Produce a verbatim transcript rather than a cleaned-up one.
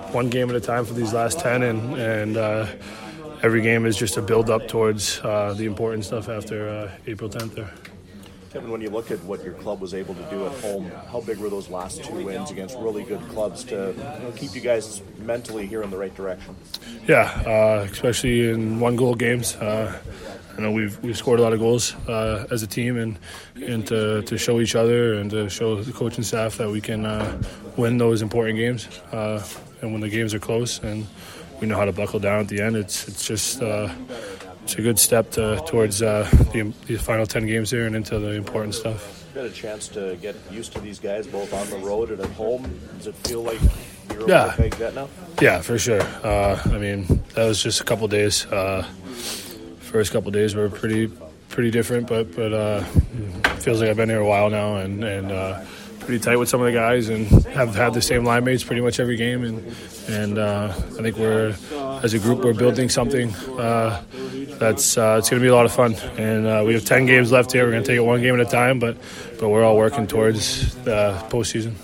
one game at a time for these last ten, and and uh, every game is just a build up towards uh, the important stuff after uh, April tenth. There. Kevin, when you look at what your club was able to do at home, how big were those last two wins against really good clubs to you know, keep you guys mentally here in the right direction? Yeah, uh, especially in one-goal games. Uh, I know we've we've scored a lot of goals uh, as a team, and and to, to show each other and to show the coaching staff that we can uh, win those important games. Uh, and when the games are close and we know how to buckle down at the end, it's it's just. Uh, It's a good step to, towards uh, the, the final ten games here and into the important stuff. You had a chance to get used to these guys both on the road and at home. Does it feel like you're yeah. okay that now? Yeah, for sure. Uh, I mean, that was just a couple of days. Uh, first couple of days were pretty pretty different, but but uh, it feels like I've been here a while now and and uh, pretty tight with some of the guys and have had the same line mates pretty much every game. And and uh, I think we're as a group we're building something. Uh, That's uh, it's going to be a lot of fun, and uh, we have ten games left here. We're going to take it one game at a time, but but we're all working towards the postseason.